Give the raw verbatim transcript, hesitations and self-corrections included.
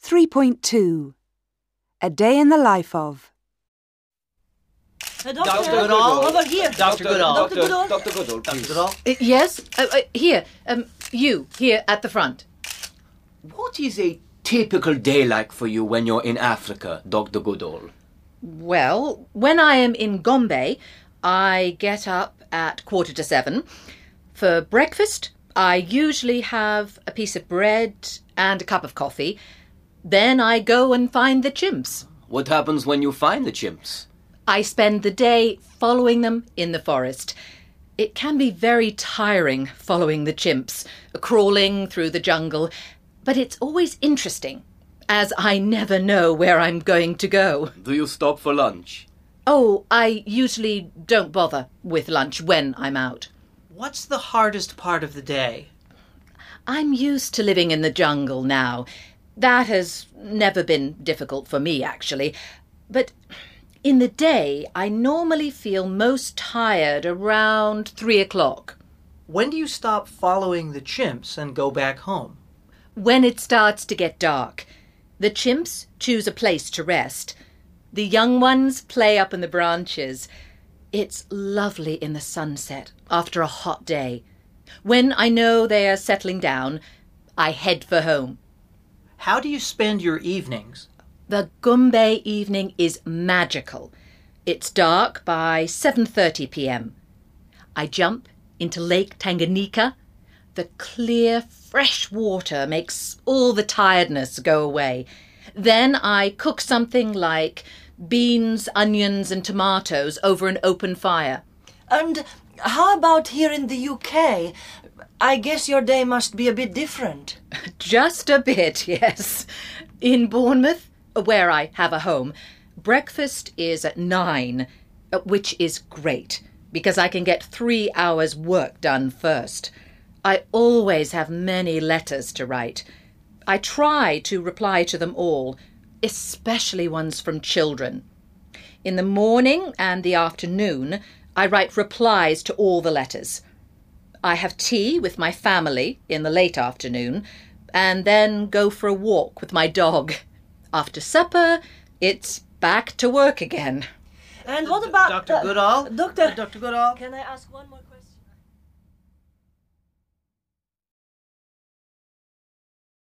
three point two. A Day in the Life of. Uh, Doctor, Doctor Goodall. over here. Doctor Goodall. Doctor Goodall. Doctor Goodall, please. Doctor Goodall. Uh, yes? Uh, uh, here. Um, you, here at the front. What is a typical day like for you when you're in Africa, Doctor Goodall? Well, when I am in Gombe, I get up at quarter to seven. For breakfast, I usually have a piece of bread and a cup of coffee. Then I go and find the chimps. What happens when you find the chimps? I spend the day following them in the forest. It can be very tiring following the chimps, crawling through the jungle, but it's always interesting, as I never know where I'm going to go. Do you stop for lunch? Oh, I usually don't bother with lunch when I'm out. What's the hardest part of the day? I'm used to living in the jungle now. That has never been difficult for me, actually. But in the day, I normally feel most tired around three o'clock. When do you stop following the chimps and go back home? When it starts to get dark. The chimps choose a place to rest. The young ones play up in the branches. It's lovely in the sunset after a hot day. When I know they are settling down, I head for home. How do you spend your evenings? The Gombe evening is magical. It's dark by seven thirty p.m. I jump into Lake Tanganyika. The clear, fresh water makes all the tiredness go away. Then I cook something like beans, onions and tomatoes over an open fire. And how about here in the U K? I guess your day must be a bit different. Just a bit, yes. In Bournemouth, where I have a home, breakfast is at nine, which is great, because I can get three hours' work done first. I always have many letters to write. I try to reply to them all, especially ones from children. In the morning and the afternoon, I write replies to all the letters. I have tea with my family in the late afternoon, and then go for a walk with my dog. After supper, it's back to work again. And what about... Doctor Goodall? Doctor... Doctor Goodall? Can I ask one more question?